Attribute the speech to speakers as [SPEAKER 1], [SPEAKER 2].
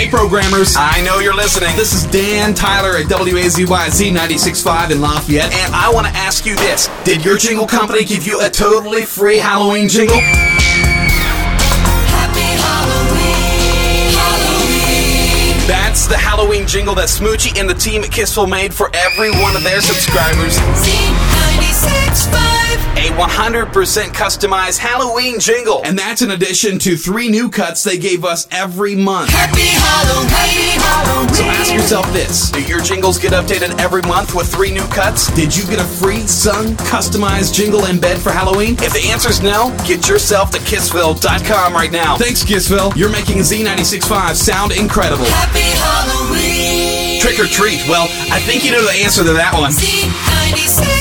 [SPEAKER 1] Hey, programmers.
[SPEAKER 2] I know you're listening.
[SPEAKER 1] This is Dan Tyler at WAZYZ 96.5 in Lafayette.
[SPEAKER 2] And I want to ask you this. Did your jingle company give you a totally free Halloween jingle? That's the Halloween jingle that Smoochie and the team at Kissville made for every one of their subscribers. A 100% customized Halloween jingle.
[SPEAKER 1] And that's in addition to 3 new cuts they gave us every month.
[SPEAKER 3] Happy Halloween.
[SPEAKER 1] So ask yourself this.
[SPEAKER 2] Do your jingles get updated every month with 3 new cuts?
[SPEAKER 1] Did you get a free sung, customized jingle embed for Halloween?
[SPEAKER 2] If the answer's no, get yourself to Kissville.com right now.
[SPEAKER 1] Thanks, Kissville. You're making Z96.5 sound incredible.
[SPEAKER 3] Happy Halloween.
[SPEAKER 2] Trick or treat. Well, I think you know the answer to that one.
[SPEAKER 3] Z96.